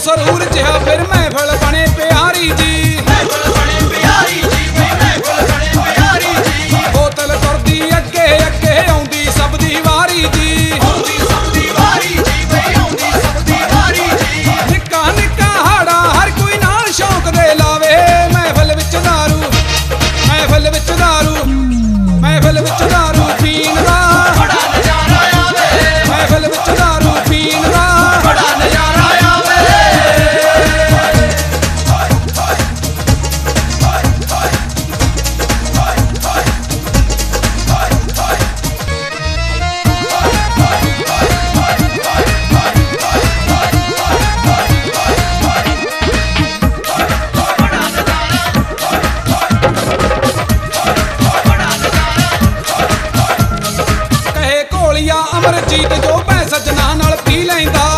ਸਰੂਰ ਜਿਹਾ ਫਿਰ ਮਹਿਫਲ ਬਣੇ ਪਿਆਰੀ ਜੀ, ਮਹਿਫਲ ਬਣੇ ਪਿਆਰੀ ਜੀ, ਮਹਿਫਲ ਬਣੇ ਪਿਆਰੀ ਜੀ। ਬੋਤਲ ਤੁਰਦੀ ਅੱਗੇ ਅੱਗੇ ਆਉਂਦੀ ਸਭ ਦੀ ਵਾਰੀ ਜੀ, ਆਉਂਦੀ ਸਭ ਦੀ ਵਾਰੀ ਜੀ, ਬਈ ਆਉਂਦੀ ਸਭ ਦੀ ਵਾਰੀ ਜੀ। ਨਿੱਕਾ ਨਿੱਕਾ ਹਾੜਾ ਹਰ ਕੋਈ ਨਾਲ ਸ਼ੌਂਕ ਦੇ ਲਾਵੇ, ਮਹਿਫਲ ਵਿੱਚ ਦਾਰੂ, ਮਹਿਫਲ ਵਿੱਚ ਦਾਰੂ, ਮਹਿਫਲ ਵਿੱਚ ਦਾਰੂ ਪੀਣ ਦਾ ਬੜਾ ਨਜ਼ਾਰਾ ਆਵੇ, ਮਹਿਫਲ ਵਿੱਚ ਦਾਰੂ ਪੀਣ ਦਾ ਬੜਾ ਨਜ਼ਾਰਾ ਆਵੇ। ਕਹੇ ਘੋਲੀਆ ਅਮਰਜੀਤ ਜੋ ਭੈ ਸੱਜਣਾ ਨਾਲ ਪੀ ਲੈਂਦਾ,